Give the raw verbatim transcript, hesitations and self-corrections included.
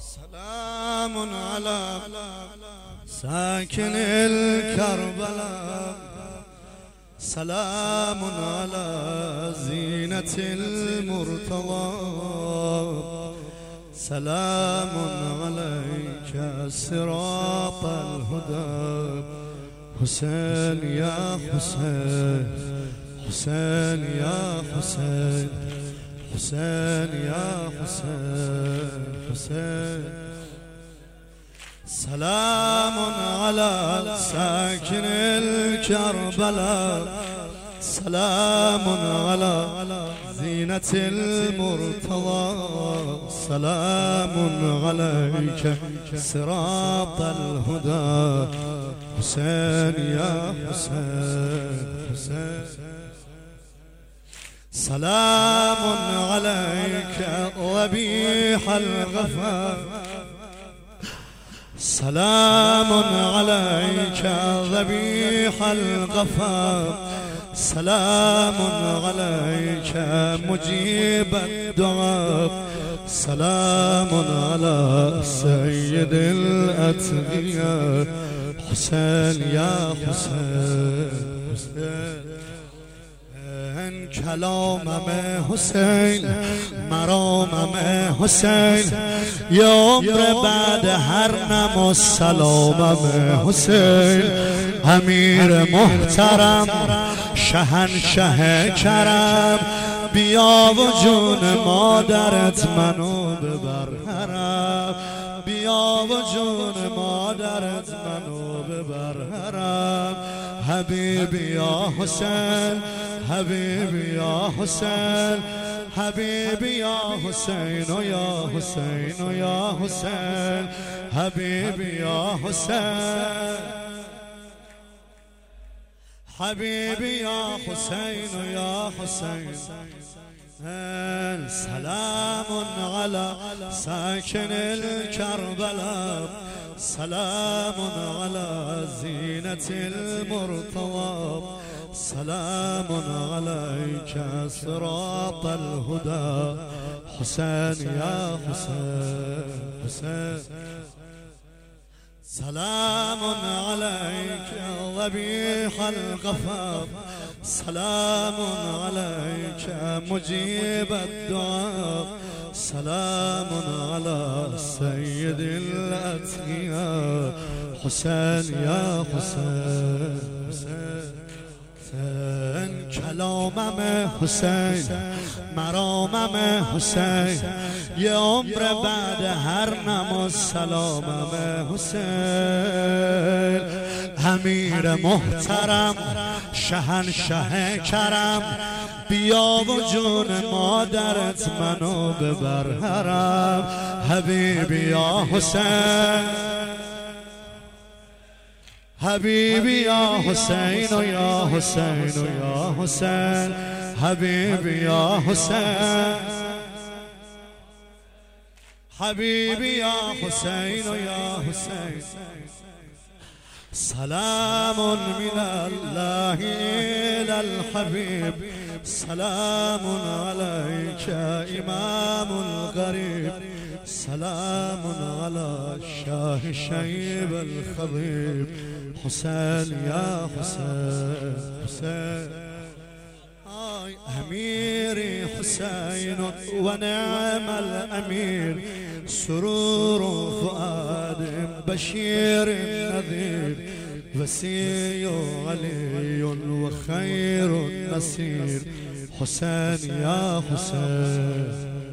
سلام على ساكن الكربلاء، سلام على زينة المرتضى، سلام عليك صراط الهدى. حسين يا حسين، حسين يا حسين، حسين يا حسين، حسين. سلام على ساكن الكربلاء، سلام على زينة المرتضى، سلام عليك صراط الهدى. حسين يا حسين، حسين. سلام عليك ذبيح الغفا، سلام عليك ذبيح الغفا، سلام عليك مجيب الدعاء، سلام على سيد الأتقياء. حسين يا حسين، حسين. کلامم حسین، مرامم حسین، یه عمر بعد هر نماز سلامم حسین. امیر محترم، شهنشه کرم، بیا و جون مادرت منو ببر حرم، بیا و جون مادرت منو ببر حرم. حبیبی یا حسین، حبیبی یا حسین، حبیبی یا حسین و یا حسین و یا حسین، حبیبی یا حسین، حبیبی یا حسین و یا حسین. سلام على ساكن الكربلاء، سلام على زينة المرتضى، سلام عليك صراط الهدى. حسين يا حسين، حسين. سلام عليك ذبيح الغفا، سلام عليك مجيب الدعاء، سلام على سيد الأتقياء. حسين يا حسين، حسين. کلامم حسین، مرامم حسین، یه عمر بعد هر نماز سلامم حسین. امیر محترم، شهنشه کرم، بیا و جون مادرت منو ببر حرم. حبیبی یا حسین، حبیبی یا حسین و یا حسین و یا حسین، حبیبی یا حسین، حبیبی یا حسین و یا حسین. سلام من الله إلى الحبيب، سلام عليك إمام الغريب، سلام على الشاه شيب الخضيب. حسين يا حسين، حسين. أميري حسين ونعم الأمير، سرور فؤاد بشير نذير، وسي علي وخير النسير. حسين يا حسين.